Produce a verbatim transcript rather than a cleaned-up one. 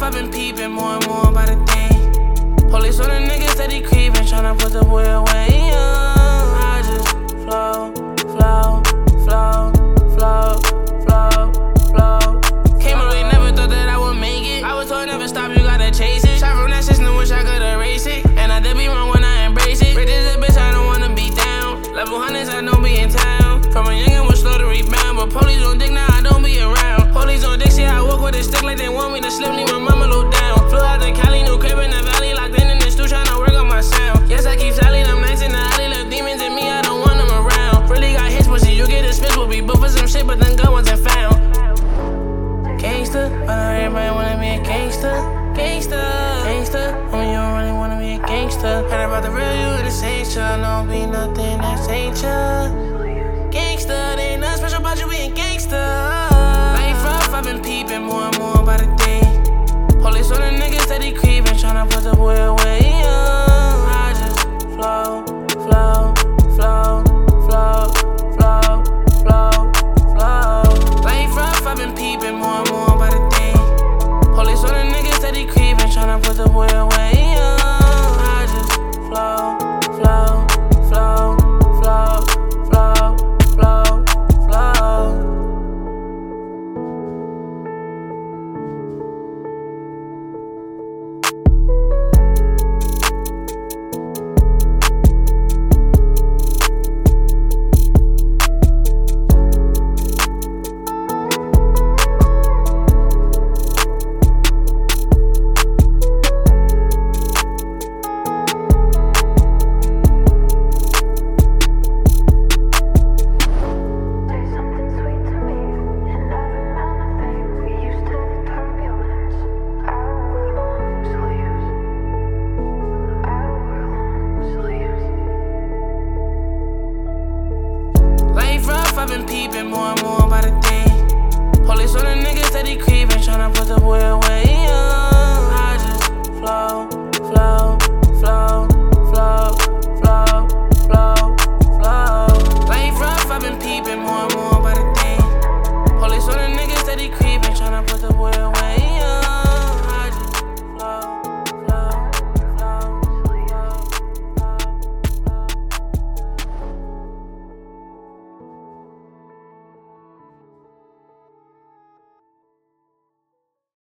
I've been peeping more and more about a thing. Police on the niggas steady creeping, tryna put the boy away. Yeah. I just flow, flow, flow, flow, flow, flow. Came away, never thought that I would make it. I was told never stop, you gotta chase it. Shot from that system, wish I could erase it. And I did be wrong when I embrace it. Rich as a bitch, I don't wanna be down. Level hundreds, I don't be in town. From a youngin' was slow to rebound, but police on dick, now I don't be around. Police on dick, shit, I walk with a stick like they want me to slip, leave my mama low down. Flew out to Cali, new crib in the valley, locked in in the stew, tryna work on my sound. Yes, I keep tallying, I'm nice in the alley, left demons in me, I don't want them around. Really got hits, but see, you get a spit, will be booked for some shit, but then gun wasn't found. Gangsta, but not everybody wanna be a gangsta. Gangsta, gangsta, homie, you don't really wanna be a gangsta. Heard about the real you, the same shit, I don't be nothing.